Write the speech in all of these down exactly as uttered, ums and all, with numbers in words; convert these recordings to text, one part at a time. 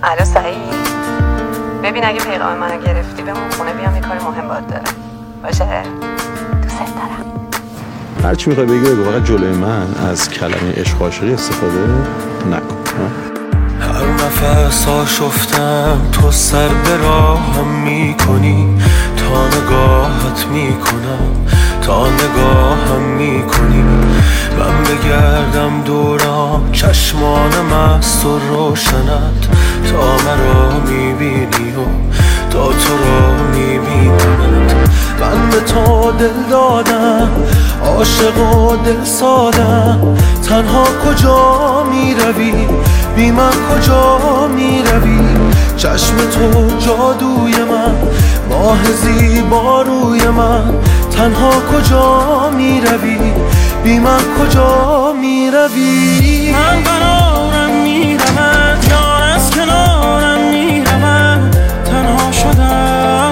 الو سعید، ببین اگه پیغام منو گرفتی بمون خونه، بیام یه کار مهم باید دارم. باشه؟ دوست دارم. هر چی میخوای بگی بگو، فقط جلوی من از کلمه عشق عاشقی استفاده نکن. هر نفس آشفتم تو سر به راهم میکنی، تا نگاهت میکنم تا نگاهم میکنی. من بگردم دوران چشمان مست و روشنت، تا مرا میبینی و تا تو را میبینمت. من به تو دل دادم، عاشق و دل سادم. تنها کجا میروی، بی من کجا میروی؟ چشم تو جادوی من، ماه زیبا روی من. تنها کجا میروی، بی من کجا میروی؟ من قرارم میرم، یار از کنارم میرم. تنها شدم،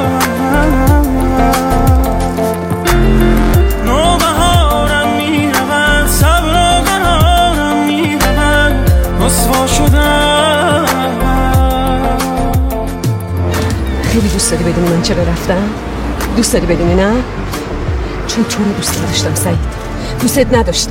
نوبهارم میرم، صبر و قرارم میرم، رسوا شدم. خیلی دوست داری بدونی من چرا رفتم؟ دوست داری بدونی نه؟ چون تو رو دوست نداشتم سعید، دوستت نداشتم.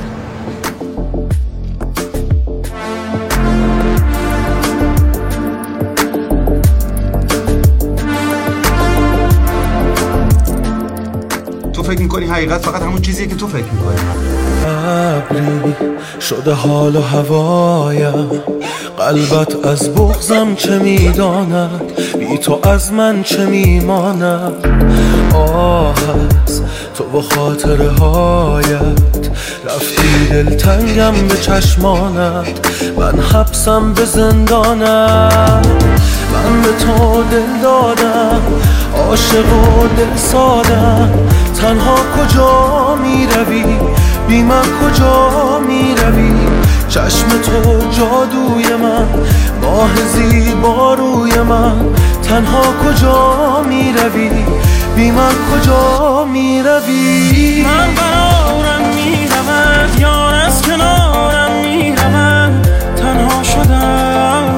تو فکر میکنی حقیقت فقط همون چیزیه که تو فکر میکنی. ابری شده حال و هوایم، قلبت از بغضم چه میداند، بی تو از من چه میماند. آه از تو و خاطره هایت، رفتی دلتنگم به چشمانت، من حبسم به زندانت. من به تو دل دادم، عاشق و دل سادم. تنها کجا میروی، بی من کجا میروی؟ چشم تو جادوی من، ماه زیبا روی من. تنها کجا میروی، بی من کجا میروی؟ من قرارم میرم، یار از کنارم میرم. تنها شدم،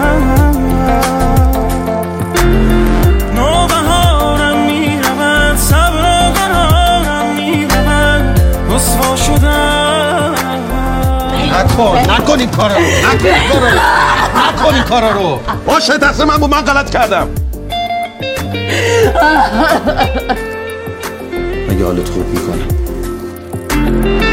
نوبهارم میرم، صبر و قرارم میرم، رسوا شدم. نکن نکن این کارا رو، نکن این کارا رو، نکن این کارا رو. باشه دست من بود، من غلط کردم. اگه حالت خوب میکنه